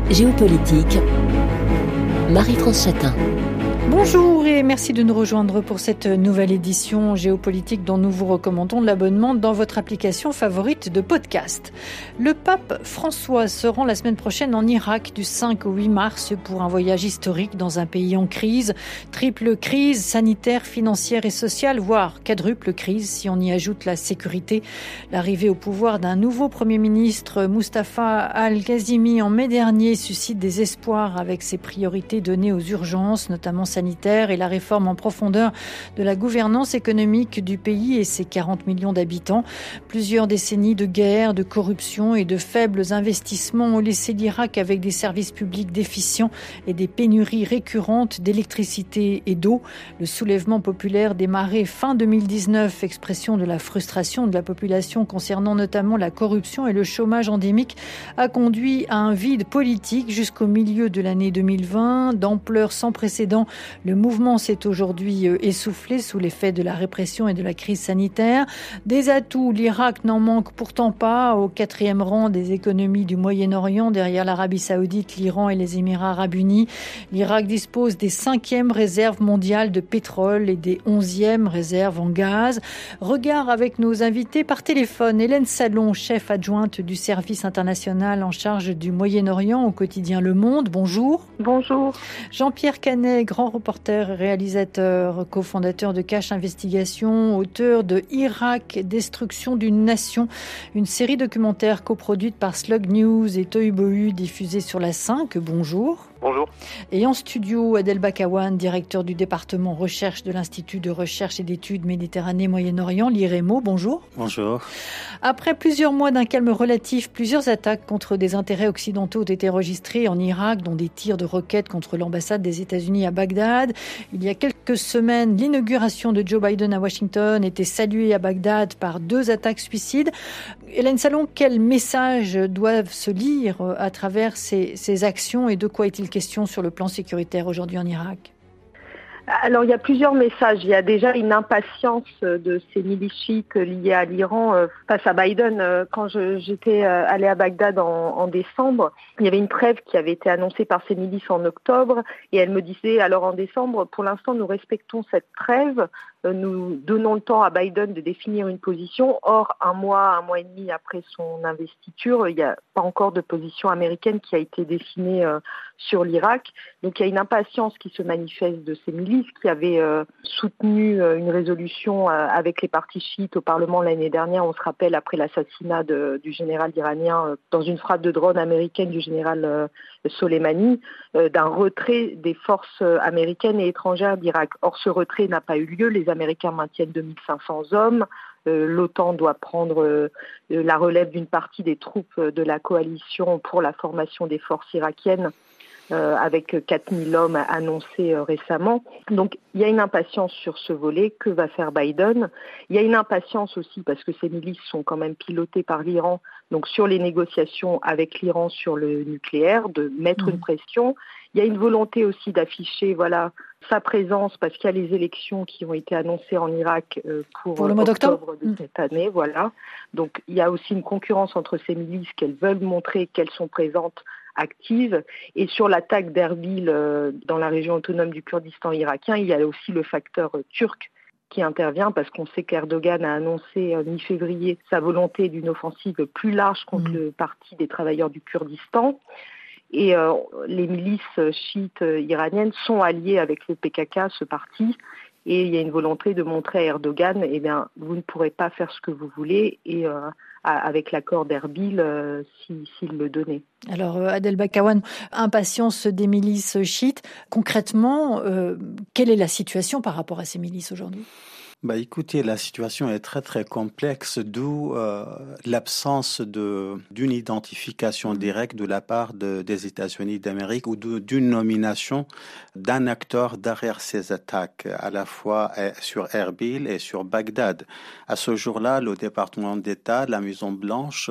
Géopolitique, Marie-France Chatin. Bonjour et merci de nous rejoindre pour cette nouvelle édition géopolitique dont nous vous recommandons l'abonnement dans votre application favorite de podcast. Le pape François se rend la semaine prochaine en Irak du 5 au 8 mars pour un voyage historique dans un pays en crise. Triple crise sanitaire, financière et sociale, voire quadruple crise si on y ajoute la sécurité. L'arrivée au pouvoir d'un nouveau Premier ministre, Mustafa Al-Kazimi, en mai dernier suscite des espoirs avec ses priorités données aux urgences, notamment sanitaire et la réforme en profondeur de la gouvernance économique du pays et ses 40 millions d'habitants. Plusieurs décennies de guerre, de corruption et de faibles investissements ont laissé l'Irak avec des services publics déficients et des pénuries récurrentes d'électricité et d'eau. Le soulèvement populaire démarré fin 2019, expression de la frustration de la population concernant notamment la corruption et le chômage endémique, a conduit à un vide politique jusqu'au milieu de l'année 2020, d'ampleur sans précédent. Le mouvement s'est aujourd'hui essoufflé sous l'effet de la répression et de la crise sanitaire. Des atouts, l'Irak n'en manque pourtant pas, au 4e rang des économies du Moyen-Orient, derrière l'Arabie Saoudite, l'Iran et les Émirats Arabes Unis. L'Irak dispose des 5e réserves mondiales de pétrole et des 11e réserves en gaz. Regard avec nos invités par téléphone. Hélène Salon, chef adjointe du service international en charge du Moyen-Orient au quotidien Le Monde. Bonjour. Bonjour. Jean-Pierre Canet, grand reporter, réalisateur, cofondateur de Cache Investigation, auteur de Irak, destruction d'une nation, une série documentaire coproduite par Slug News et Tohubohu, diffusée sur la 5. Bonjour. Bonjour. Et en studio, Adel Bakawan, directeur du département recherche de l'Institut de recherche et d'études Méditerranée-Moyen-Orient, l'IREMO. Bonjour. Bonjour. Après plusieurs mois d'un calme relatif, plusieurs attaques contre des intérêts occidentaux ont été enregistrées en Irak, dont des tirs de roquettes contre l'ambassade des États-Unis à Bagdad. Il y a quelques semaines, l'inauguration de Joe Biden à Washington était saluée à Bagdad par 2 attaques suicides. Hélène Salon, quels messages doivent se lire à travers ces actions et de quoi est-il question sur le plan sécuritaire aujourd'hui en Irak ? Alors, il y a plusieurs messages. Il y a déjà une impatience de ces milices chiites liées à l'Iran face à Biden. Quand j'étais allée à Bagdad en décembre, il y avait une trêve qui avait été annoncée par ces milices en octobre et elle me disait alors en décembre, pour l'instant, nous respectons cette trêve. Nous donnons le temps à Biden de définir une position. Or, un mois et demi après son investiture, il n'y a pas encore de position américaine qui a été dessinée sur l'Irak. Donc, il y a une impatience qui se manifeste de ces milices qui avaient soutenu une résolution avec les partis chiites au Parlement l'année dernière. On se rappelle après l'assassinat du général iranien dans une frappe de drone américaine du général Soleimani, d'un retrait des forces américaines et étrangères d'Irak. Or, ce retrait n'a pas eu lieu. Les Américains maintiennent 2500 hommes. L'OTAN doit prendre la relève d'une partie des troupes de la coalition pour la formation des forces irakiennes, avec 4000 hommes annoncés récemment. Donc, il y a une impatience sur ce volet. Que va faire Biden ? Il y a une impatience aussi parce que ces milices sont quand même pilotées par l'Iran, donc sur les négociations avec l'Iran sur le nucléaire, de mettre une pression. Il y a une volonté aussi d'afficher, sa présence parce qu'il y a les élections qui ont été annoncées en Irak pour le mois d'octobre de cette année, Donc, il y a aussi une concurrence entre ces milices qu'elles veulent montrer qu'elles sont présentes, actives. Et sur l'attaque d'Erbil dans la région autonome du Kurdistan irakien, il y a aussi le facteur turc qui intervient parce qu'on sait qu'Erdogan a annoncé mi-février sa volonté d'une offensive plus large contre le Parti des travailleurs du Kurdistan. Et les milices chiites iraniennes sont alliées avec le PKK, ce parti, et il y a une volonté de montrer à Erdogan, vous ne pourrez pas faire ce que vous voulez, et avec l'accord d'Erbil, s'il le donnait. Alors, Adel Bakawan, impatience des milices chiites. Concrètement, quelle est la situation par rapport à ces milices aujourd'hui ? Écoutez, la situation est très très complexe, d'où l'absence d'une identification directe de la part des États-Unis d'Amérique ou d'une nomination d'un acteur derrière ces attaques, à la fois sur Erbil et sur Bagdad. À ce jour-là, le département d'État, la Maison-Blanche,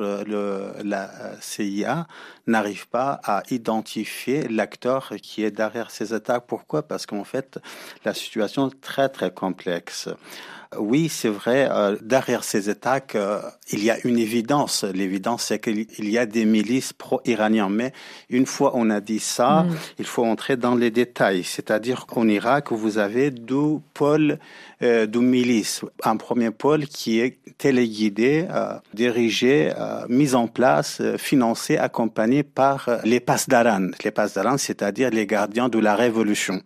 la CIA n'arrive pas à identifier l'acteur qui est derrière ces attaques. Pourquoi ? Parce qu'en fait, la situation est très très complexe. Oui, c'est vrai. Derrière ces attaques, il y a une évidence. L'évidence, c'est qu'il y a des milices pro-iraniennes. Mais une fois on a dit ça, il faut entrer dans les détails. C'est-à-dire qu'en Irak, vous avez deux pôles de milices. Un premier pôle qui est téléguidé, dirigé, mis en place, financé, accompagné par les Pasdaran. Les Pasdaran, c'est-à-dire les gardiens de la révolution.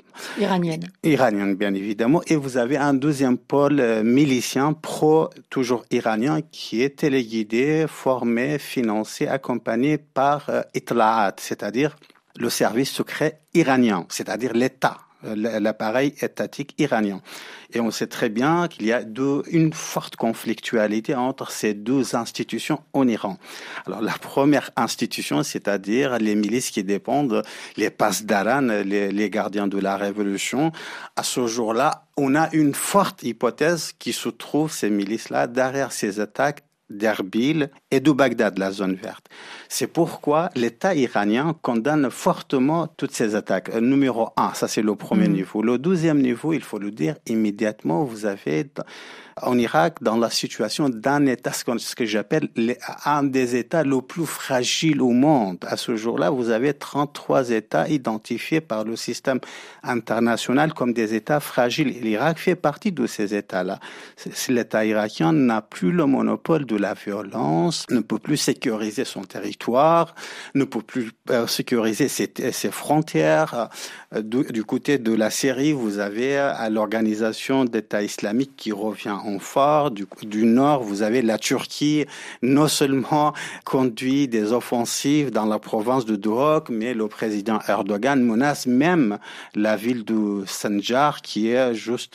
Iranienne, bien évidemment. Et vous avez un deuxième pôle milicien toujours iranien qui est téléguidé, formé, financé, accompagné par Itla'at, c'est-à-dire le service secret iranien, c'est-à-dire l'État, l'appareil étatique iranien. Et on sait très bien qu'il y a une forte conflictualité entre ces deux institutions en Iran. Alors la première institution, c'est-à-dire les milices qui dépendent, les Pasdaran, les gardiens de la révolution, à ce jour-là, on a une forte hypothèse qui se trouve, ces milices-là, derrière ces attaques d'Erbil et de Bagdad, la zone verte. C'est pourquoi l'État iranien condamne fortement toutes ces attaques. Numéro 1, ça c'est le premier niveau. Le deuxième niveau, il faut le dire immédiatement, vous avez en Irak dans la situation d'un État, ce que j'appelle un des États les plus fragiles au monde. À ce jour-là, vous avez 33 États identifiés par le système international comme des États fragiles. Et l'Irak fait partie de ces États-là. L'État irakien n'a plus le monopole de la violence, ne peut plus sécuriser son territoire, ne peut plus sécuriser ses frontières. Du côté de la Syrie, vous avez l'organisation d'État islamique qui revient en force. Du nord, vous avez la Turquie, non seulement conduit des offensives dans la province de Duhok, mais le président Erdogan menace même la ville de Sanjar, qui est juste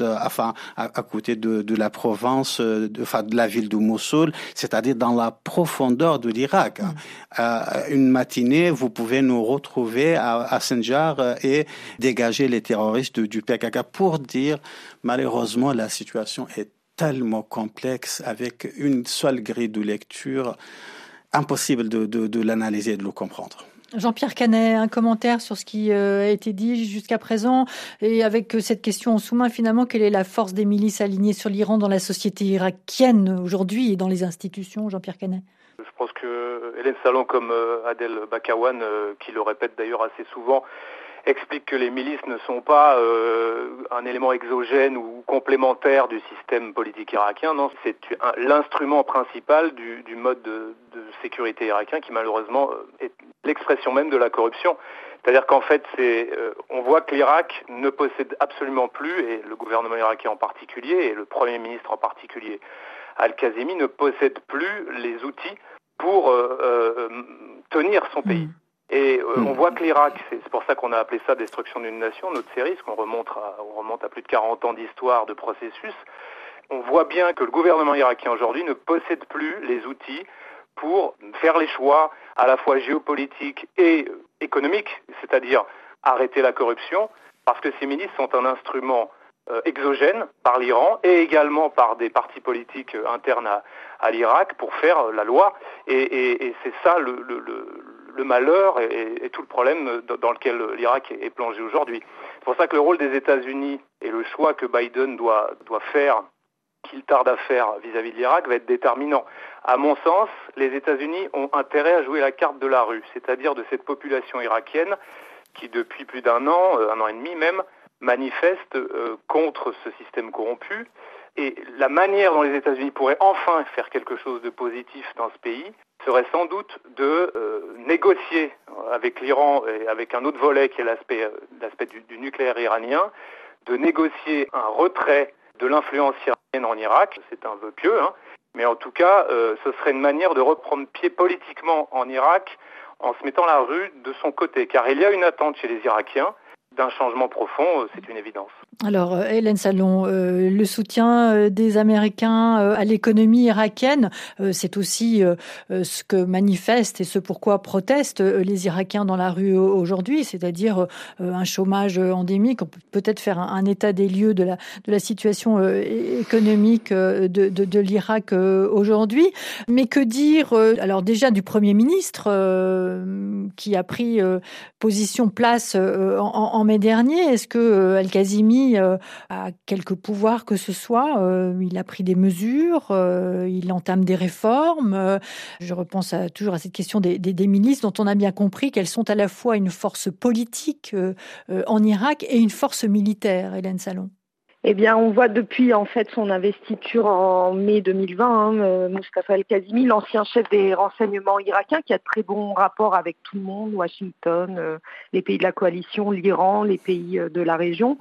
à côté de la province, de la ville de Mossoul, c'est-à-dire dans la profondeur de l'Irak. Une matinée, vous pouvez nous retrouver à Sanjar et dégager les terroristes du PKK pour dire, malheureusement, la situation est tellement complexe, avec une seule grille de lecture, impossible de l'analyser et de le comprendre. Jean-Pierre Canet, un commentaire sur ce qui a été dit jusqu'à présent, et avec cette question en sous-main, finalement, quelle est la force des milices alignées sur l'Iran dans la société irakienne aujourd'hui et dans les institutions, Jean-Pierre Canet? Je pense que Hélène Salon, comme Adel Bakawan, qui le répète d'ailleurs assez souvent, explique que les milices ne sont pas un élément exogène ou complémentaire du système politique irakien. Non, c'est l'instrument principal du mode de sécurité irakien qui malheureusement est l'expression même de la corruption. C'est-à-dire qu'en fait, on voit que l'Irak ne possède absolument plus, et le gouvernement irakien en particulier, et le Premier ministre en particulier, Al-Kazemi, ne possède plus les outils pour tenir son pays. Et on voit que l'Irak, c'est pour ça qu'on a appelé ça Destruction d'une nation, notre série, parce qu'on remonte à plus de 40 ans d'histoire, de processus. On voit bien que le gouvernement irakien aujourd'hui ne possède plus les outils pour faire les choix à la fois géopolitiques et économiques, c'est-à-dire arrêter la corruption, parce que ces milices sont un instrument exogène par l'Iran et également par des partis politiques internes à l'Irak pour faire la loi. Et c'est ça le malheur et tout le problème dans lequel l'Irak est plongé aujourd'hui. C'est pour ça que le rôle des États-Unis et le choix que Biden doit faire, qu'il tarde à faire vis-à-vis de l'Irak, va être déterminant. À mon sens, les États-Unis ont intérêt à jouer la carte de la rue, c'est-à-dire de cette population irakienne qui, depuis plus d'un an et demi même, manifeste contre ce système corrompu. Et la manière dont les États-Unis pourraient enfin faire quelque chose de positif dans ce pays serait sans doute de négocier avec l'Iran et avec un autre volet qui est l'aspect du nucléaire iranien, de négocier un retrait de l'influence iranienne en Irak. C'est un vœu pieux, mais en tout cas, ce serait une manière de reprendre pied politiquement en Irak en se mettant la rue de son côté. Car il y a une attente chez les Irakiens d'un changement profond, c'est une évidence. Alors, Hélène Salon, le soutien des Américains à l'économie irakienne, c'est aussi ce que manifestent et ce pourquoi protestent les Irakiens dans la rue aujourd'hui, c'est-à-dire un chômage endémique. On peut peut-être faire un état des lieux de la situation économique de l'Irak aujourd'hui. Mais que dire, alors déjà du Premier ministre qui a pris place en en mai dernier. Est-ce que Al-Kazimi a quelque pouvoir que ce soit? Il a pris des mesures, il entame des réformes. Je repense toujours à cette question des milices dont on a bien compris qu'elles sont à la fois une force politique en Irak et une force militaire, Hélène Salon. Eh bien, on voit depuis en fait son investiture en mai 2020, Mustafa Al-Kazimi, l'ancien chef des renseignements irakiens, qui a de très bons rapports avec tout le monde, Washington, les pays de la coalition, l'Iran, les pays de la région,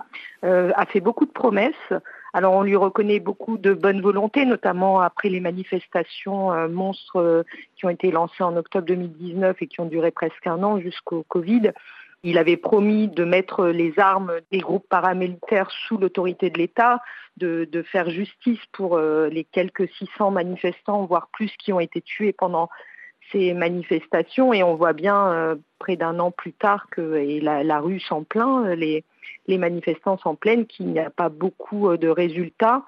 a fait beaucoup de promesses. Alors, on lui reconnaît beaucoup de bonne volonté, notamment après les manifestations monstres qui ont été lancées en octobre 2019 et qui ont duré presque un an jusqu'au Covid. Il avait promis de mettre les armes des groupes paramilitaires sous l'autorité de l'État, de faire justice pour les quelques 600 manifestants, voire plus, qui ont été tués pendant ces manifestations. Et on voit bien, près d'un an plus tard, et la rue s'en plaint, les manifestants s'en plaignent, qu'il n'y a pas beaucoup de résultats.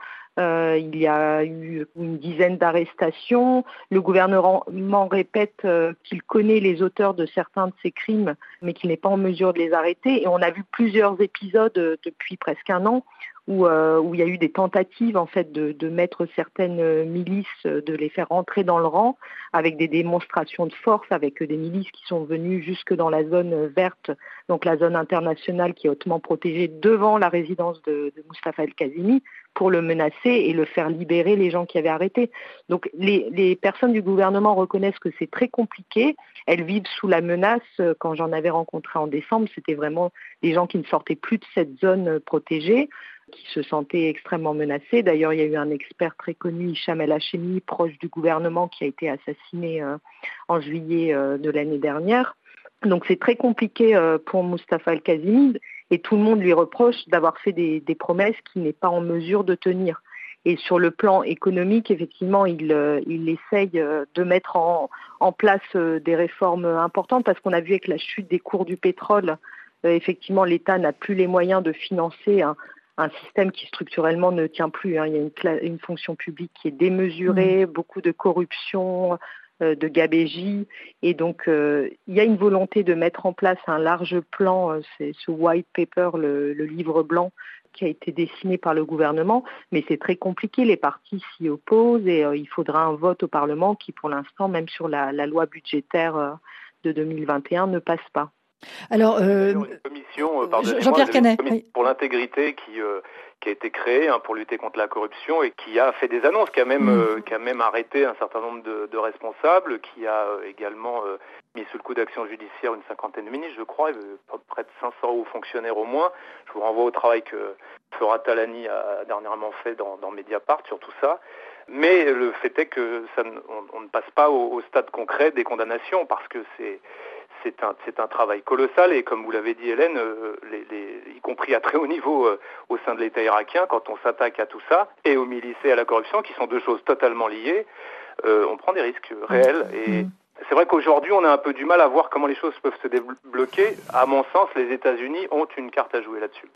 Il y a eu une dizaine d'arrestations. Le gouvernement répète qu'il connaît les auteurs de certains de ces crimes, mais qu'il n'est pas en mesure de les arrêter. Et on a vu plusieurs épisodes depuis presque un an où il y a eu des tentatives en fait de mettre certaines milices, de les faire rentrer dans le rang avec des démonstrations de force, avec des milices qui sont venues jusque dans la zone verte, donc la zone internationale qui est hautement protégée devant la résidence de Mustafa Al-Kazimi, pour le menacer et le faire libérer les gens qui avaient arrêté. Donc les personnes du gouvernement reconnaissent que c'est très compliqué. Elles vivent sous la menace. Quand j'en avais rencontré en décembre, c'était vraiment des gens qui ne sortaient plus de cette zone protégée, qui se sentaient extrêmement menacés. D'ailleurs, il y a eu un expert très connu, Hicham El-Hachemi, proche du gouvernement, qui a été assassiné en juillet de l'année dernière. Donc c'est très compliqué pour Mustafa Al-Kazimi, et tout le monde lui reproche d'avoir fait des promesses qu'il n'est pas en mesure de tenir. Et sur le plan économique, effectivement, il essaye de mettre en place des réformes importantes, parce qu'on a vu avec la chute des cours du pétrole, effectivement, l'État n'a plus les moyens de financer un système qui structurellement ne tient plus. Il y a une fonction publique qui est démesurée, beaucoup de corruption, de gabegie, et donc il y a une volonté de mettre en place un large plan, c'est ce white paper, le livre blanc qui a été dessiné par le gouvernement, mais c'est très compliqué, les partis s'y opposent et il faudra un vote au Parlement qui pour l'instant, même sur la loi budgétaire de 2021, ne passe pas. Alors, une commission, Jean-Pierre Canet, pour l'intégrité qui a été créée pour lutter contre la corruption et qui a fait des annonces, qui a même arrêté un certain nombre de responsables, qui a également mis sous le coup d'action judiciaire une cinquantaine de ministres, je crois, près de 500 hauts fonctionnaires au moins. Je vous renvoie au travail que Farah Talani a dernièrement fait dans Mediapart sur tout ça. Mais le fait est que on ne passe pas au stade concret des condamnations, parce que c'est un travail colossal, et comme vous l'avez dit, Hélène, y compris à très haut niveau au sein de l'État irakien, quand on s'attaque à tout ça, et aux milices et à la corruption, qui sont deux choses totalement liées, on prend des risques réels. Et c'est vrai qu'aujourd'hui, on a un peu du mal à voir comment les choses peuvent se débloquer. À mon sens, les États-Unis ont une carte à jouer là-dessus.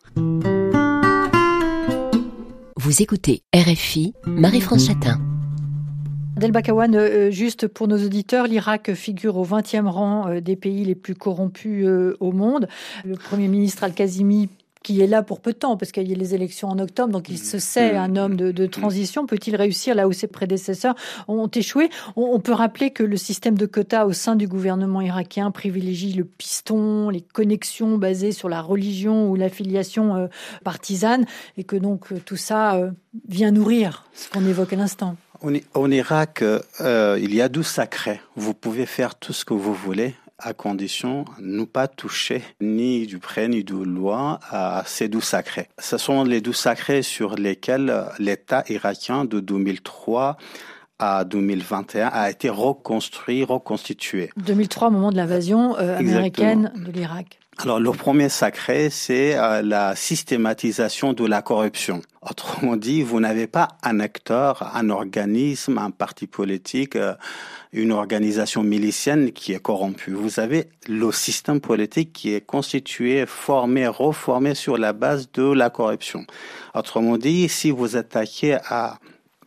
Vous écoutez RFI, Marie-France Chatin. Adel Bakawan, juste pour nos auditeurs, l'Irak figure au 20e rang des pays les plus corrompus au monde. Le Premier ministre Al-Kazimi, qui est là pour peu de temps, parce qu'il y a les élections en octobre, donc il se sait un homme de transition. Peut-il réussir là où ses prédécesseurs ont échoué? On peut rappeler que le système de quotas au sein du gouvernement irakien privilégie le piston, les connexions basées sur la religion ou l'affiliation partisane, et que donc tout ça vient nourrir ce qu'on évoque à l'instant. En Irak, il y a du sacré. Vous pouvez faire tout ce que vous voulez, à condition de ne pas toucher ni du près ni du loin à ces doux sacrés. Ce sont les doux sacrés sur lesquels l'État irakien de 2003 à 2021 a été reconstitué. 2003, au moment de l'invasion américaine de l'Irak. Alors, le premier sacré, c'est la systématisation de la corruption. Autrement dit, vous n'avez pas un acteur, un organisme, un parti politique, une organisation milicienne qui est corrompue. Vous avez le système politique qui est constitué, formé, reformé sur la base de la corruption. Autrement dit, si vous attaquez à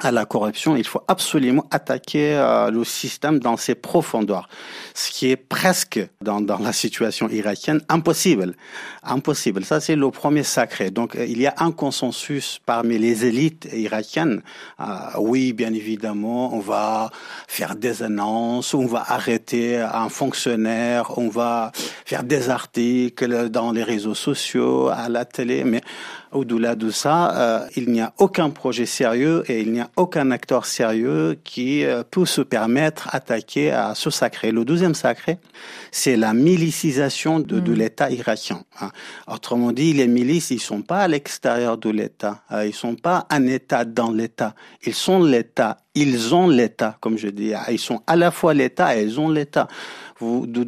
à la corruption, il faut absolument attaquer le système dans ses profondeurs, ce qui est presque dans la situation irakienne impossible. Ça, c'est le premier sacré. Donc, il y a un consensus parmi les élites irakiennes. Oui, bien évidemment, on va faire des annonces, on va arrêter un fonctionnaire, on va faire des articles dans les réseaux sociaux, à la télé, mais au-delà de ça, il n'y a aucun projet sérieux et il n'y a aucun acteur sérieux qui peut se permettre d'attaquer à ce sacré. Le deuxième sacré, c'est la milicisation de l'État irakien. Autrement dit, les milices, ils sont pas à l'extérieur de l'État. Ils sont pas un État dans l'État. Ils sont l'État. Ils ont l'État, comme je dis. Ils sont à la fois l'État et ils ont l'État. De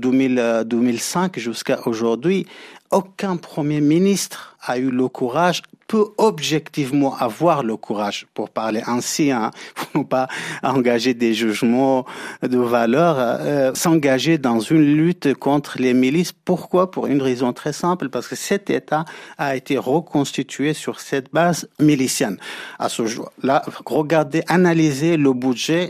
2005 jusqu'à aujourd'hui, aucun Premier ministre a eu le courage, peut objectivement avoir le courage, pour parler ainsi, pour ne pas engager des jugements de valeur, s'engager dans une lutte contre les milices. Pourquoi? Pour une raison très simple, parce que cet État a été reconstitué sur cette base milicienne. À ce jour-là, regardez, analysez le budget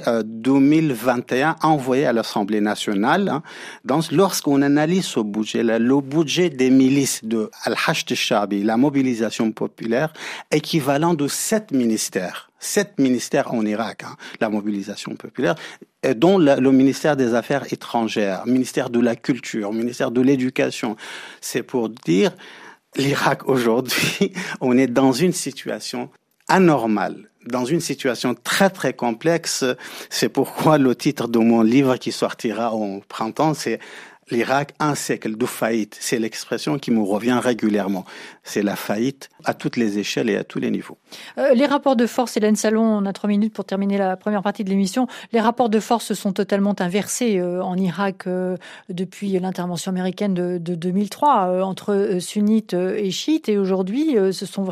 2021 envoyé à l'Assemblée nationale. Donc, lorsqu'on analyse ce budget-là, le budget des milices de Al-Hashd al-Sha'bi, la mobilisation populaire, équivalent de 7 ministères. 7 ministères en Irak, la mobilisation populaire, dont le ministère des Affaires étrangères, ministère de la Culture, ministère de l'Éducation. C'est pour dire, l'Irak aujourd'hui, on est dans une situation anormale, dans une situation très très complexe. C'est pourquoi le titre de mon livre qui sortira au printemps, c'est l'Irak, un siècle de faillite. C'est l'expression qui me revient régulièrement. C'est la faillite à toutes les échelles et à tous les niveaux. Les rapports de force, Hélène Salon, on a 3 minutes pour terminer la première partie de l'émission. Les rapports de force se sont totalement inversés en Irak depuis l'intervention américaine de 2003 entre sunnites et chiites. Et aujourd'hui, ce sont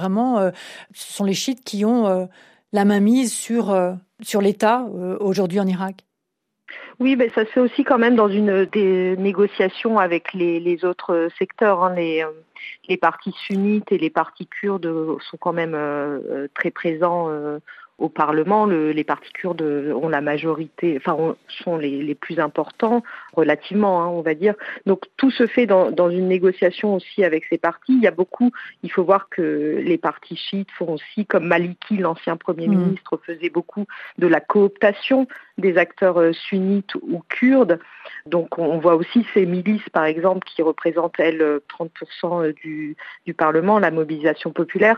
les chiites qui ont la mainmise sur l'État aujourd'hui en Irak. Oui, mais ça se fait aussi quand même dans des négociations avec les autres secteurs. Les partis sunnites et les partis kurdes sont quand même très présents au Parlement. Les partis kurdes ont la majorité, sont les plus importants relativement, on va dire. Donc tout se fait dans une négociation aussi avec ces partis. Il faut voir que les partis chiites font aussi, comme Maliki, l'ancien Premier ministre, faisait beaucoup de la cooptation des acteurs sunnites ou kurdes. Donc on voit aussi ces milices, par exemple, qui représentent, elles, 30% du Parlement, la mobilisation populaire,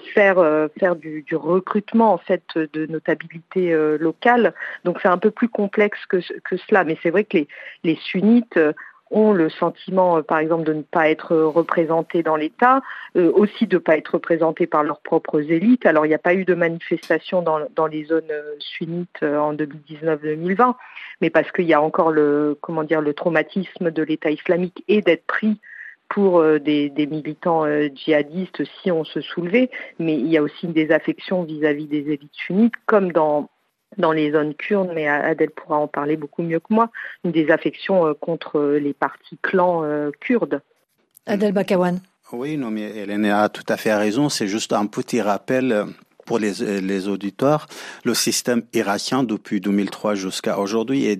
faire du recrutement, en fait, de notabilité locale. Donc c'est un peu plus complexe que cela. Mais c'est vrai que les sunnites ont le sentiment, par exemple, de ne pas être représentés dans l'État, aussi de ne pas être représentés par leurs propres élites. Alors, il n'y a pas eu de manifestation dans les zones sunnites en 2019-2020, mais parce qu'il y a encore le traumatisme de l'État islamique et d'être pris pour des militants djihadistes si on se soulevait, mais il y a aussi une désaffection vis-à-vis des élites sunnites, comme dans les zones kurdes, mais Adel pourra en parler beaucoup mieux que moi, une désaffection contre les partis clans kurdes. Adel Bakawan. Oui, non, mais Hélène a tout à fait raison. C'est juste un petit rappel pour les auditeurs. Le système irakien, depuis 2003 jusqu'à aujourd'hui, est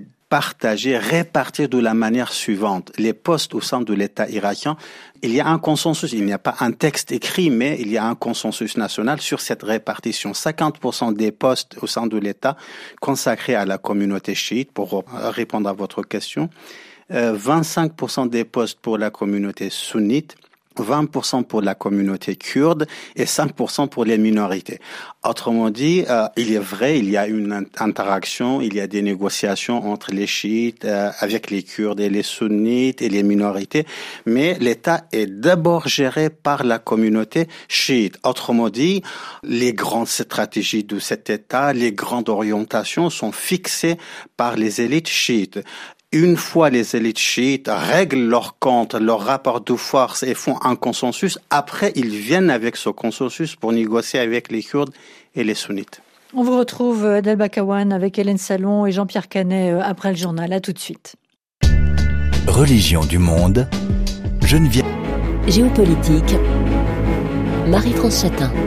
répartis de la manière suivante. Les postes au sein de l'État irakien, il y a un consensus, il n'y a pas un texte écrit, mais il y a un consensus national sur cette répartition. 50% des postes au sein de l'État consacrés à la communauté chiite, pour répondre à votre question, 25% des postes pour la communauté sunnite, 20% pour la communauté kurde et 5% pour les minorités. Autrement dit, il est vrai, il y a une interaction, il y a des négociations entre les chiites, avec les kurdes et les sunnites et les minorités, mais l'État est d'abord géré par la communauté chiite. Autrement dit, les grandes stratégies de cet État, les grandes orientations sont fixées par les élites chiites. Une fois les élites chiites règlent leur compte, leur rapport de force et font un consensus, après ils viennent avec ce consensus pour négocier avec les Kurdes et les sunnites. On vous retrouve, Adel Bakawan, avec Hélène Salon et Jean-Pierre Canet après le journal. À tout de suite. Religion du monde, Geneviève. Géopolitique, Marie-France Chatin.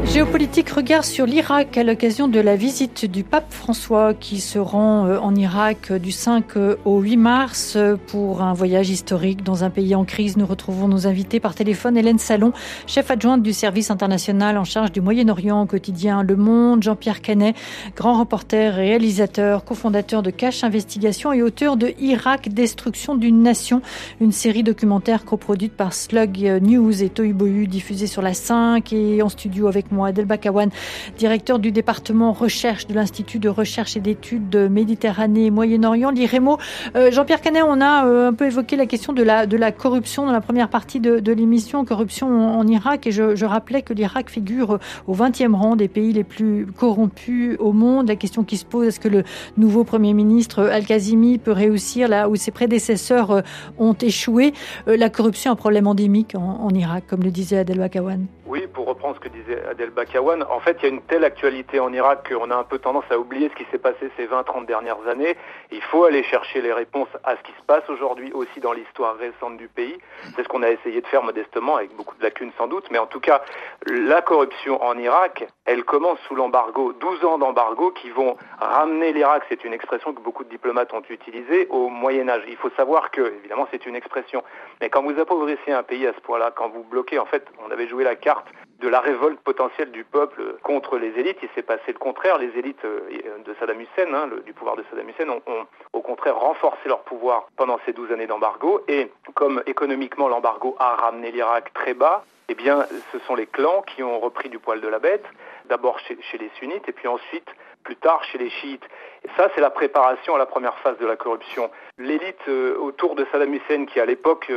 Géopolitique, regard sur l'Irak à l'occasion de la visite du pape François qui se rend en Irak du 5 au 8 mars pour un voyage historique dans un pays en crise. Nous retrouvons nos invités par téléphone. Hélène Salon, chef adjointe du service international en charge du Moyen-Orient au quotidien Le Monde. Jean-Pierre Canet, grand reporter, réalisateur, cofondateur de Cache Investigation et auteur de Irak, destruction d'une nation, une série documentaire coproduite par Slug News et Tohubohu, diffusée sur la 5. Et en studio avec moi, Adel Bakawan, directeur du département recherche de l'Institut de recherche et d'études de Méditerranée et Moyen-Orient, l'IREMO. Jean-Pierre Canet, on a un peu évoqué la question de la corruption dans la première partie de l'émission, corruption en Irak, et je rappelais que l'Irak figure au 20e rang des pays les plus corrompus au monde. La question qui se pose, est-ce que le nouveau Premier ministre Al-Kazimi peut réussir là où ses prédécesseurs ont échoué? La corruption est un problème endémique en Irak, comme le disait Adel Bakawan. Oui, pour reprendre ce que disait Adel Bakawan, en fait, il y a une telle actualité en Irak qu'on a un peu tendance à oublier ce qui s'est passé ces 20-30 dernières années. Il faut aller chercher les réponses à ce qui se passe aujourd'hui aussi dans l'histoire récente du pays. C'est ce qu'on a essayé de faire modestement, avec beaucoup de lacunes sans doute. Mais en tout cas, la corruption en Irak, elle commence sous l'embargo, 12 ans d'embargo qui vont ramener l'Irak, c'est une expression que beaucoup de diplomates ont utilisée, au Moyen-Âge. Il faut savoir que, évidemment, c'est une expression. Mais quand vous appauvrissez un pays à ce point-là, quand vous bloquez, en fait, on avait joué la carte de la révolte potentielle du peuple contre les élites, il s'est passé le contraire. Les élites de Saddam Hussein, du pouvoir de Saddam Hussein, ont au contraire renforcé leur pouvoir pendant ces 12 années d'embargo. Et comme économiquement l'embargo a ramené l'Irak très bas, eh bien, ce sont les clans qui ont repris du poil de la bête, d'abord chez les sunnites et puis ensuite, plus tard, chez les chiites. Et ça, c'est la préparation à la première phase de la corruption. L'élite autour de Saddam Hussein, qui à l'époque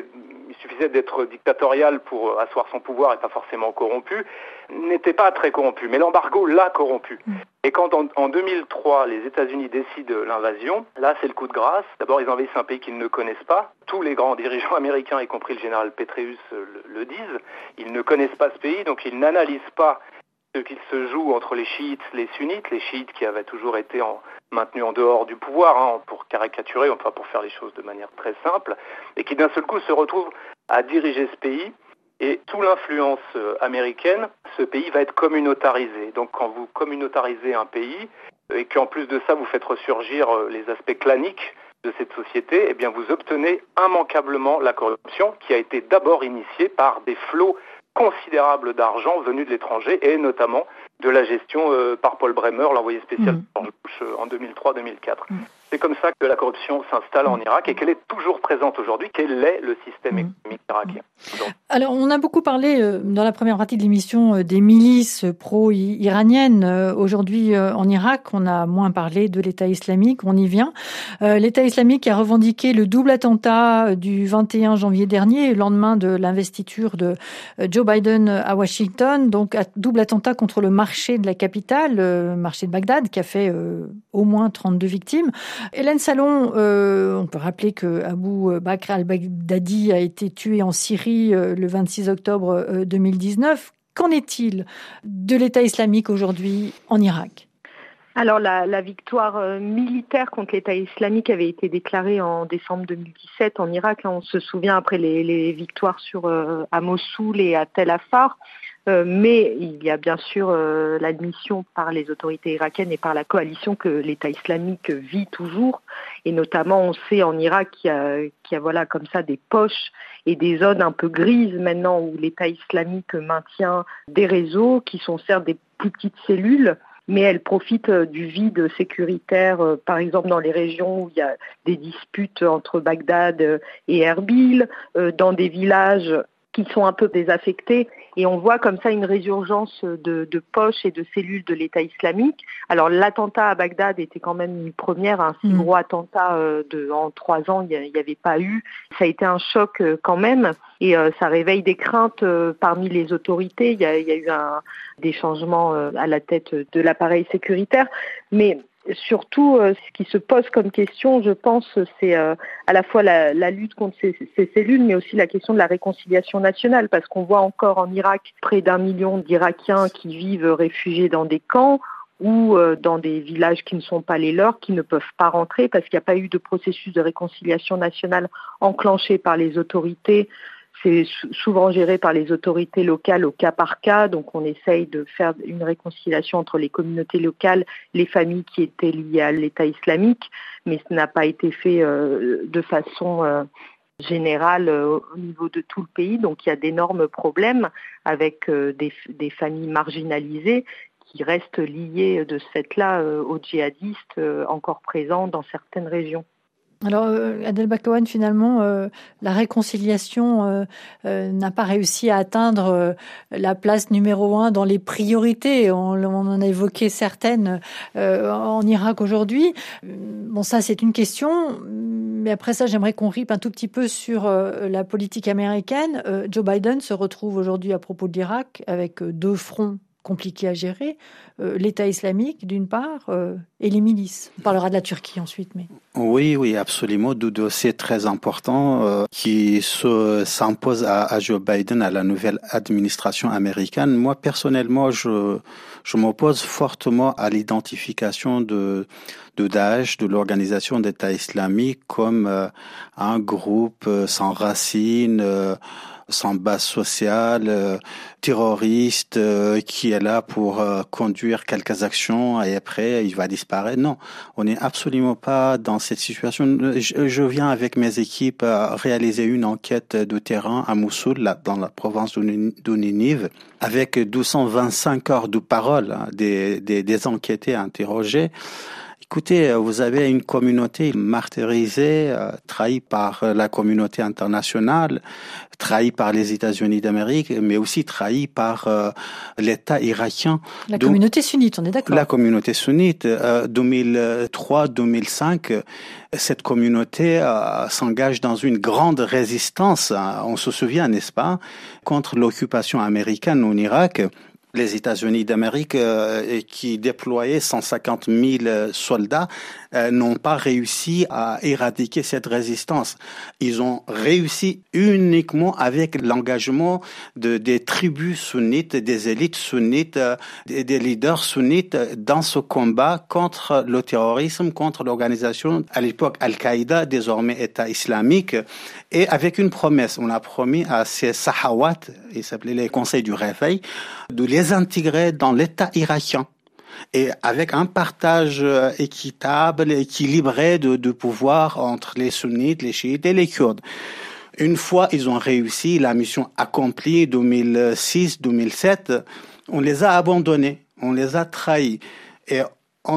il suffisait d'être dictatorial pour asseoir son pouvoir et pas forcément corrompu, n'était pas très corrompu. Mais l'embargo l'a corrompu. Et quand en 2003, les États-Unis décident l'invasion, là, c'est le coup de grâce. D'abord, ils envahissent un pays qu'ils ne connaissent pas. Tous les grands dirigeants américains, y compris le général Petraeus, le disent. Ils ne connaissent pas ce pays, donc ils n'analysent pas ce qu'il se joue entre les chiites, les sunnites qui avaient toujours été maintenus en dehors du pouvoir, pour caricaturer, enfin pour faire les choses de manière très simple, et qui d'un seul coup se retrouvent à diriger ce pays. Et sous l'influence américaine, ce pays va être communautarisé. Donc quand vous communautarisez un pays, et qu'en plus de ça vous faites ressurgir les aspects claniques de cette société, eh bien vous obtenez immanquablement la corruption qui a été d'abord initiée par des flots considérable d'argent venu de l'étranger et notamment de la gestion par Paul Bremer, l'envoyé spécial de George Bush en 2003-2004. C'est comme ça que la corruption s'installe en Irak et qu'elle est toujours présente aujourd'hui. Quel est le système économique irakien? Alors, on a beaucoup parlé dans la première partie de l'émission des milices pro-iraniennes. Aujourd'hui, en Irak, on a moins parlé de l'État islamique. On y vient. L'État islamique a revendiqué le double attentat du 21 janvier dernier, le lendemain de l'investiture de Joe Biden à Washington. Donc, double attentat contre le marché de la capitale, le marché de Bagdad, qui a fait au moins 32 victimes. Hélène Salon, on peut rappeler que Abu Bakr al-Baghdadi a été tué en Syrie le 26 octobre 2019. Qu'en est-il de l'État islamique aujourd'hui en Irak ? Alors la victoire militaire contre l'État islamique avait été déclarée en décembre 2017 en Irak. On se souvient après les victoires à Mossoul et à Tel Afar. Mais il y a bien sûr l'admission par les autorités irakiennes et par la coalition que l'État islamique vit toujours. Et notamment, on sait en Irak qu'il y a voilà, comme ça des poches et des zones un peu grises maintenant où l'État islamique maintient des réseaux qui sont certes des plus petites cellules, mais elles profitent du vide sécuritaire, par exemple dans les régions où il y a des disputes entre Bagdad et Erbil, dans des villages qui sont un peu désaffectés. Et on voit comme ça une résurgence de poches et de cellules de l'État islamique. Alors l'attentat à Bagdad était quand même une première, un si gros attentat en 3 ans, il n'y avait pas eu. Ça a été un choc quand même et ça réveille des craintes parmi les autorités. Il y a eu des changements à la tête de l'appareil sécuritaire. Mais surtout, ce qui se pose comme question, je pense, c'est à la fois la lutte contre ces cellules, mais aussi la question de la réconciliation nationale, parce qu'on voit encore en Irak près d'1 million d'Irakiens qui vivent réfugiés dans des camps ou dans des villages qui ne sont pas les leurs, qui ne peuvent pas rentrer parce qu'il n'y a pas eu de processus de réconciliation nationale enclenché par les autorités C'est souvent géré par les autorités locales au cas par cas, donc on essaye de faire une réconciliation entre les communautés locales, les familles qui étaient liées à l'État islamique, mais ce n'a pas été fait de façon générale au niveau de tout le pays, donc il y a d'énormes problèmes avec des familles marginalisées qui restent liées de ce fait-là aux djihadistes encore présents dans certaines régions. Alors, Adel Bakawan, finalement, la réconciliation n'a pas réussi à atteindre la place numéro 1 dans les priorités. On en a évoqué certaines en Irak aujourd'hui. Bon, ça, c'est une question. Mais après ça, j'aimerais qu'on ripe un tout petit peu sur la politique américaine. Joe Biden se retrouve aujourd'hui à propos de l'Irak avec 2 fronts compliqué à gérer, l'État islamique d'une part et les milices. On parlera de la Turquie ensuite. Mais Oui, absolument. 2 dossiers très importants qui s'imposent à Joe Biden, à la nouvelle administration américaine. Moi, personnellement, je m'oppose fortement à l'identification de Daesh, de l'organisation d'État islamique, comme un groupe sans racines, sans base sociale, terroriste, qui est là pour conduire quelques actions et après il va disparaître. Non, on n'est absolument pas dans cette situation. Je viens avec mes équipes réaliser une enquête de terrain à Mossoul, là, dans la province de Ninive, avec 225 heures de parole des enquêtés interrogés. Écoutez, vous avez une communauté martyrisée, trahie par la communauté internationale, trahie par les États-Unis d'Amérique, mais aussi trahie par l'État irakien. La communauté sunnite, on est d'accord. La communauté sunnite, 2003-2005, cette communauté s'engage dans une grande résistance, on se souvient, n'est-ce pas, contre l'occupation américaine en Irak. Les États-Unis d'Amérique qui déployaient 150 000 soldats n'ont pas réussi à éradiquer cette résistance. Ils ont réussi uniquement avec l'engagement des tribus sunnites, des élites sunnites, des leaders sunnites dans ce combat contre le terrorisme, contre l'organisation, à l'époque Al-Qaïda, désormais État islamique, et avec une promesse. On a promis à ces Sahawat, ils s'appelaient les conseils du réveil, de les intégrer dans l'État irakien. Et avec un partage équitable, équilibré de pouvoir entre les sunnites, les chiites et les kurdes. Une fois ils ont réussi, la mission accomplie 2006-2007, on les a abandonnés, on les a trahis. Et en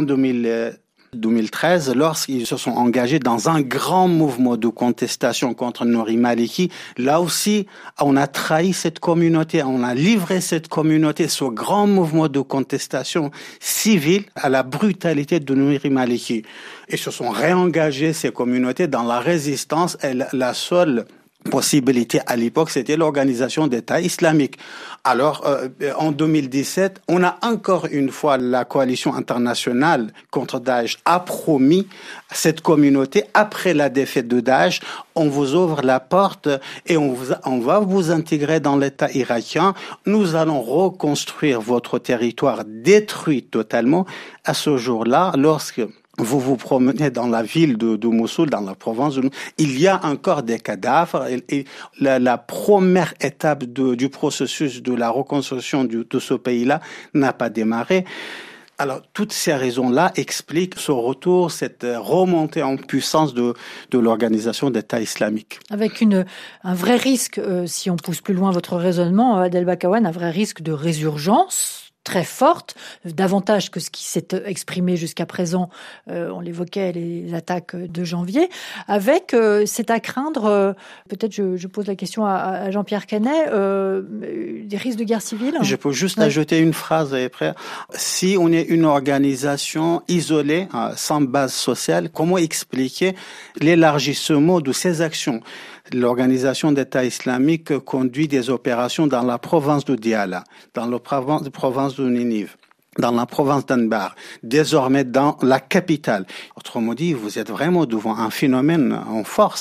2013, lorsqu'ils se sont engagés dans un grand mouvement de contestation contre Nouri Maliki, là aussi, on a trahi cette communauté, on a livré cette communauté, ce grand mouvement de contestation civile à la brutalité de Nouri Maliki. Et se sont réengagés, ces communautés, dans la résistance. Et la seule possibilité à l'époque, c'était l'organisation d'État islamique. Alors, en 2017, on a encore une fois, la coalition internationale contre Daesh a promis à cette communauté, après la défaite de Daesh, on vous ouvre la porte et on va vous intégrer dans l'État irakien. Nous allons reconstruire votre territoire détruit totalement. À ce jour-là, lorsque vous vous promenez dans la ville de Mossoul, dans la province, il y a encore des cadavres et la première étape du processus de la reconstruction de ce pays-là n'a pas démarré. Alors, toutes ces raisons-là expliquent ce retour, cette remontée en puissance de l'organisation d'État islamique. Avec un vrai risque, si on pousse plus loin votre raisonnement, Adel Bakawan, un vrai risque de résurgence très forte, davantage que ce qui s'est exprimé jusqu'à présent, on l'évoquait, les attaques de janvier, avec, c'est à craindre, peut-être je pose la question à Jean-Pierre Canet, des risques de guerre civile. Je peux juste ajouter une phrase après. Si on est une organisation isolée, sans base sociale, comment expliquer l'élargissement de ces actions? L'organisation d'État islamique conduit des opérations dans la province de Diyala, dans la province de Ninive, dans la province d'Anbar, désormais dans la capitale. Autrement dit, vous êtes vraiment devant un phénomène en force.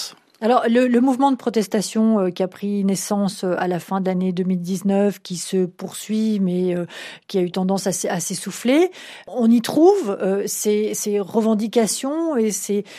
Alors, le mouvement de protestation qui a pris naissance à la fin de l'année 2019, qui se poursuit, mais qui a eu tendance à s'essouffler, on y trouve ces revendications et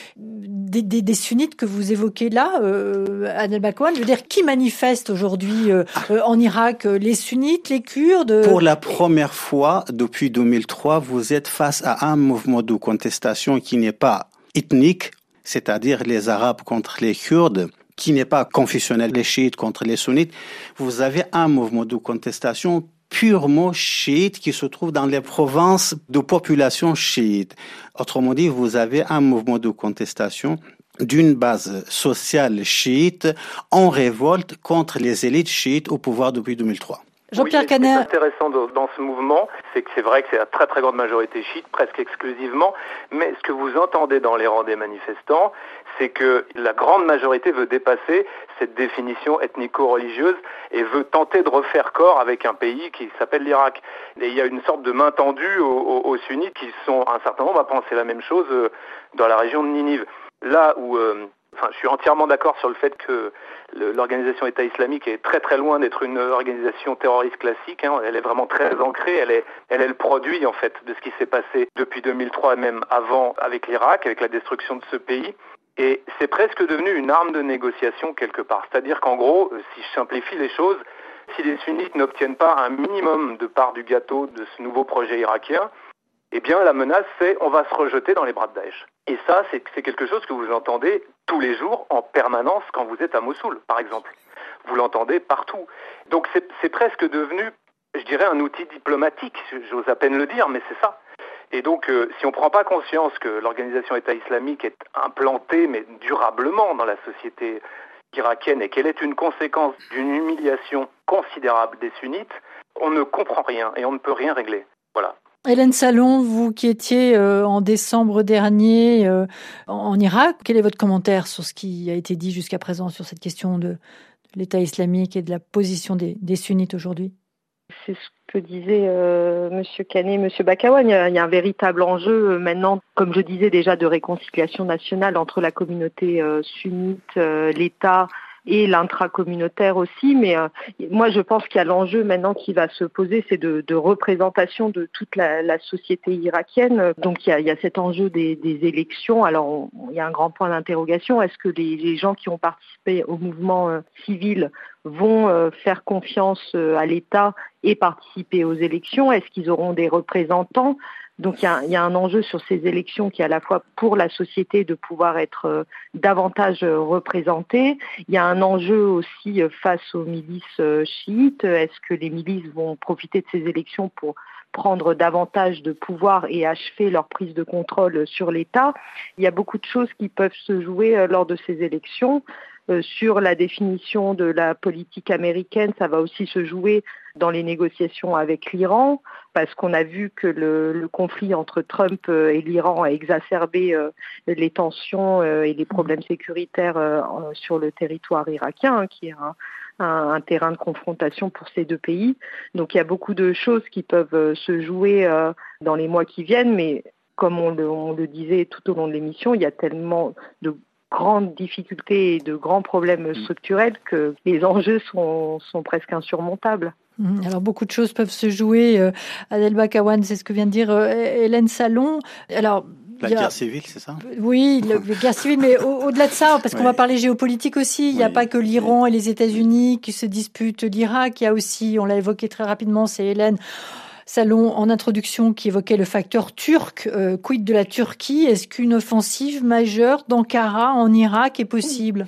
des sunnites que vous évoquez là, Adel Bakawan. Je veux dire, qui manifeste aujourd'hui en Irak? Les sunnites, les Kurdes? Pour la première fois depuis 2003, vous êtes face à un mouvement de contestation qui n'est pas ethnique, c'est-à-dire les Arabes contre les Kurdes, qui n'est pas confessionnel, les chiites contre les sunnites. Vous avez un mouvement de contestation purement chiite qui se trouve dans les provinces de population chiite. Autrement dit, vous avez un mouvement de contestation d'une base sociale chiite en révolte contre les élites chiites au pouvoir depuis 2003. Jean-Pierre Canet. Ce qui est intéressant dans ce mouvement, c'est que c'est vrai que c'est la très très grande majorité chiite, presque exclusivement, mais ce que vous entendez dans les rangs des manifestants, c'est que la grande majorité veut dépasser cette définition ethnico-religieuse et veut tenter de refaire corps avec un pays qui s'appelle l'Irak. Et il y a une sorte de main tendue aux sunnites qui sont un certain nombre à penser la même chose dans la région de Ninive. Là où... je suis entièrement d'accord sur le fait que l'organisation État islamique est très très loin d'être une organisation terroriste classique. Elle est vraiment très ancrée. Elle est le produit en fait de ce qui s'est passé depuis 2003 et même avant avec l'Irak, avec la destruction de ce pays. Et c'est presque devenu une arme de négociation quelque part. C'est-à-dire qu'en gros, si je simplifie les choses, si les sunnites n'obtiennent pas un minimum de part du gâteau de ce nouveau projet irakien, eh bien la menace c'est on va se rejeter dans les bras de Daesh. Et ça, c'est quelque chose que vous entendez tous les jours en permanence quand vous êtes à Mossoul, par exemple. Vous l'entendez partout. Donc c'est presque devenu, je dirais, un outil diplomatique, j'ose à peine le dire, mais c'est ça. Et donc, si on ne prend pas conscience que l'organisation État islamique est implantée, mais durablement dans la société irakienne, et qu'elle est une conséquence d'une humiliation considérable des sunnites, on ne comprend rien et on ne peut rien régler. Voilà. Hélène Salon, vous qui étiez en décembre dernier en Irak, quel est votre commentaire sur ce qui a été dit jusqu'à présent sur cette question de l'État islamique et de la position des sunnites aujourd'hui? C'est ce que disait Monsieur Canet, Monsieur Bakawan. Il y a un véritable enjeu maintenant, comme je disais déjà, de réconciliation nationale entre la communauté sunnite, l'État et l'intracommunautaire aussi, mais moi je pense qu'il y a l'enjeu maintenant qui va se poser, c'est de représentation de toute la société irakienne. Donc il y a cet enjeu des élections. Alors il y a un grand point d'interrogation, est-ce que les gens qui ont participé au mouvement civil vont faire confiance à l'État et participer aux élections? Est-ce qu'ils auront des représentants? Donc il y a un enjeu sur ces élections qui est à la fois pour la société de pouvoir être davantage représentée. Il y a un enjeu aussi face aux milices chiites. Est-ce que les milices vont profiter de ces élections pour prendre davantage de pouvoir et achever leur prise de contrôle sur l'État? Il y a beaucoup de choses qui peuvent se jouer lors de ces élections. Sur la définition de la politique américaine, ça va aussi se jouer dans les négociations avec l'Iran, parce qu'on a vu que le conflit entre Trump et l'Iran a exacerbé les tensions et les problèmes sécuritaires sur le territoire irakien, qui est un terrain de confrontation pour ces deux pays. Donc il y a beaucoup de choses qui peuvent se jouer dans les mois qui viennent, mais comme on le disait tout au long de l'émission, il y a tellement de grandes difficultés et de grands problèmes structurels que les enjeux sont presque insurmontables. Alors beaucoup de choses peuvent se jouer. Adel Bakawan, c'est ce que vient de dire Hélène Salon. Alors la guerre civile, c'est ça? Oui, la guerre civile, mais au-delà de ça, parce qu'on va parler géopolitique aussi, il n'y a pas que l'Iran et les États-Unis qui se disputent l'Irak, il y a aussi, on l'a évoqué très rapidement, c'est Hélène Salon en introduction qui évoquait le facteur turc. Quid de la Turquie? Est-ce qu'une offensive majeure d'Ankara en Irak est possible?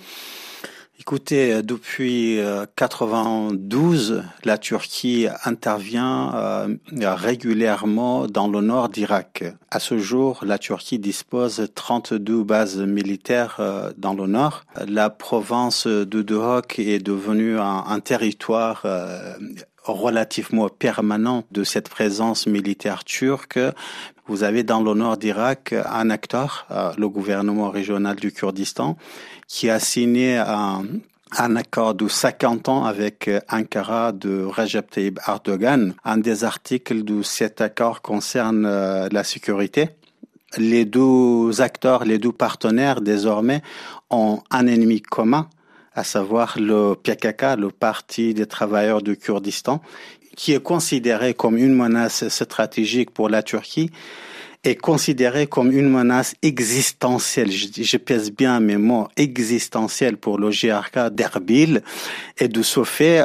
Écoutez, depuis 92, la Turquie intervient régulièrement dans le nord d'Irak. À ce jour, la Turquie dispose de 32 bases militaires dans le nord. La province de Duhok est devenue un territoire relativement permanent de cette présence militaire turque. Vous avez dans le nord d'Irak un acteur, le gouvernement régional du Kurdistan, qui a signé un accord de 50 ans avec Ankara de Recep Tayyip Erdogan. Un des articles de cet accord concerne la sécurité. les deux acteurs, les deux partenaires désormais ont un ennemi commun, à savoir le PKK, le Parti des travailleurs du Kurdistan, qui est considéré comme une menace stratégique pour la Turquie, est considéré comme une menace existentielle, je pèse bien mes mots, existentielle pour le JRK d'Erbil. Et de ce fait,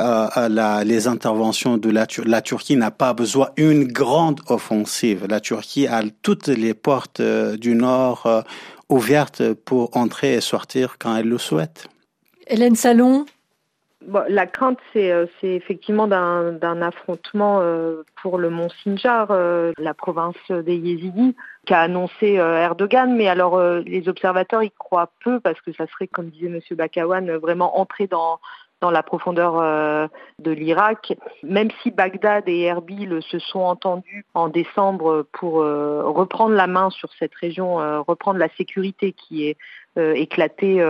les interventions de la Turquie n'a pas besoin d'une grande offensive. La Turquie a toutes les portes du Nord ouvertes pour entrer et sortir quand elle le souhaite. Hélène Salon. Bon, la crainte, c'est effectivement d'un affrontement pour le mont Sinjar, la province des Yézidis, qu'a annoncé Erdogan. Mais alors, les observateurs y croient peu parce que ça serait, comme disait M. Bakawan, vraiment entrer dans la profondeur de l'Irak. Même si Bagdad et Erbil se sont entendus en décembre pour reprendre la main sur cette région, reprendre la sécurité qui est éclatée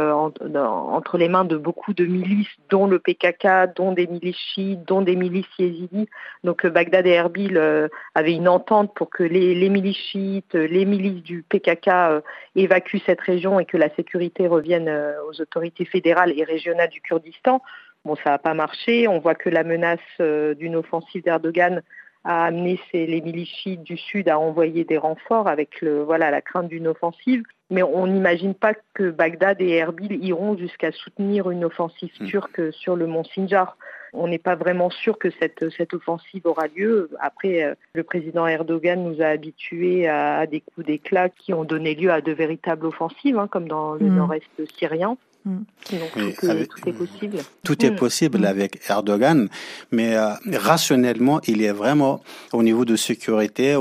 entre les mains de beaucoup de milices, dont le PKK, dont des milices chiites, dont des milices yézidis. Donc Bagdad et Erbil avaient une entente pour que les milices chiites, les milices du PKK évacuent cette région et que la sécurité revienne aux autorités fédérales et régionales du Kurdistan. Bon, ça n'a pas marché. On voit que la menace d'une offensive d'Erdogan a amené les milices chiites du Sud à envoyer des renforts avec la crainte d'une offensive. Mais on n'imagine pas que Bagdad et Erbil iront jusqu'à soutenir une offensive turque sur le mont Sinjar. On n'est pas vraiment sûr que cette offensive aura lieu. Après, le président Erdogan nous a habitués à des coups d'éclat qui ont donné lieu à de véritables offensives, comme dans le nord-est syrien. Donc tout est possible. Tout est possible avec Erdogan, mais rationnellement, il est vraiment, au niveau de sécurité,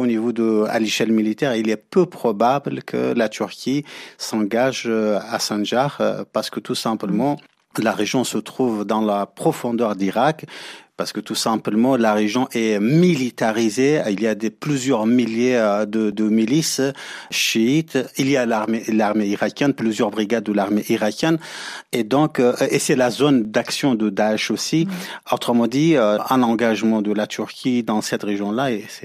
à l'échelle militaire, il est peu probable que la Turquie s'engage à Sinjar parce que tout simplement, la région se trouve dans la profondeur d'Irak. Parce que tout simplement, la région est militarisée. Il y a plusieurs milliers de milices chiites. Il y a l'armée irakienne, plusieurs brigades de l'armée irakienne. Et donc, et c'est la zone d'action de Daesh aussi. Autrement dit, un engagement de la Turquie dans cette région-là,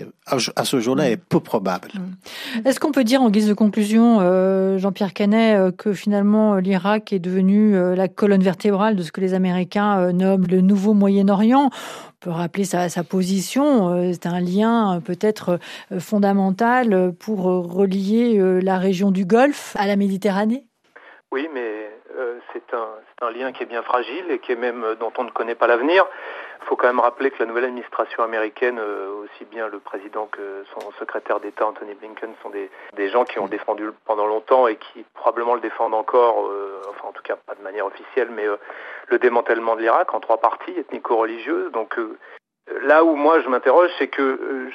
à ce jour-là, est peu probable. Est-ce qu'on peut dire, en guise de conclusion, Jean-Pierre Canet, que finalement l'Irak est devenu la colonne vertébrale de ce que les Américains nomment le nouveau Moyen-Orient? On peut rappeler sa position. C'est un lien peut-être fondamental pour relier la région du Golfe à la Méditerranée. Oui, mais c'est un lien qui est bien fragile et qui est même dont on ne connaît pas l'avenir. Il faut quand même rappeler que la nouvelle administration américaine, aussi bien le président que son secrétaire d'État Anthony Blinken, sont des gens qui ont défendu pendant longtemps et qui probablement le défendent encore, enfin en tout cas pas de manière officielle, mais le démantèlement de l'Irak en 3 parties ethnico-religieuses. Donc là où moi je m'interroge, c'est que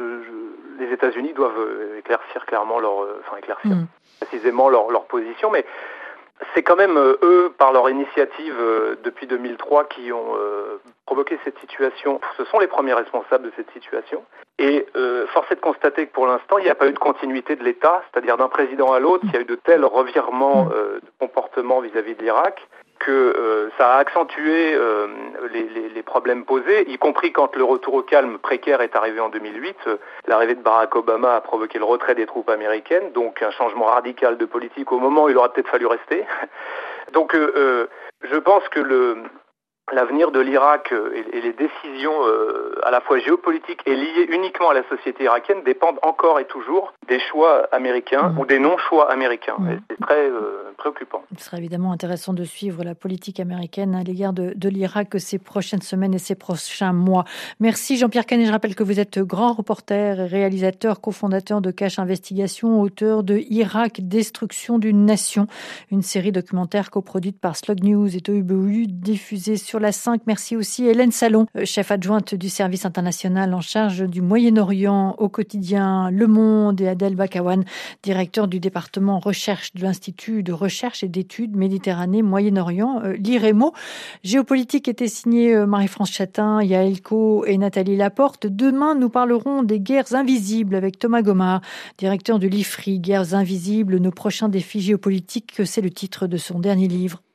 les États-Unis doivent éclaircir précisément leur position, mais c'est quand même eux, par leur initiative depuis 2003, qui ont provoqué cette situation. Ce sont les premiers responsables de cette situation. Et force est de constater que pour l'instant, il n'y a pas eu de continuité de l'État, c'est-à-dire d'un président à l'autre, il y a eu de tels revirements de comportement vis-à-vis de l'Irak que ça a accentué les problèmes posés, y compris quand le retour au calme précaire est arrivé en 2008. L'arrivée de Barack Obama a provoqué le retrait des troupes américaines, donc un changement radical de politique au moment où il aura peut-être fallu rester. Donc je pense que l'avenir de l'Irak et les décisions à la fois géopolitiques et liées uniquement à la société irakienne dépendent encore et toujours des choix américains ou des non-choix américains. Et c'est très préoccupant. Il sera évidemment intéressant de suivre la politique américaine à l'égard de l'Irak ces prochaines semaines et ces prochains mois. Merci Jean-Pierre Canet. Je rappelle que vous êtes grand reporter et réalisateur, cofondateur de Cache Investigation, auteur de Irak, Destruction d'une nation, une série documentaire coproduite par Slug News et Tohubohu, diffusée sur la 5. Merci aussi Hélène Salon, chef adjointe du service international en charge du Moyen-Orient au quotidien Le Monde, et Adel Bakawan, directeur du département recherche de l'Institut de recherche et d'études Méditerranée Moyen-Orient, l'IREMO. Géopolitique était signé Marie-France Chatin, Yael Co et Nathalie Laporte. Demain, nous parlerons des guerres invisibles avec Thomas Gomard, directeur du l'IFRI, Guerres invisibles, nos prochains défis géopolitiques, c'est le titre de son dernier livre.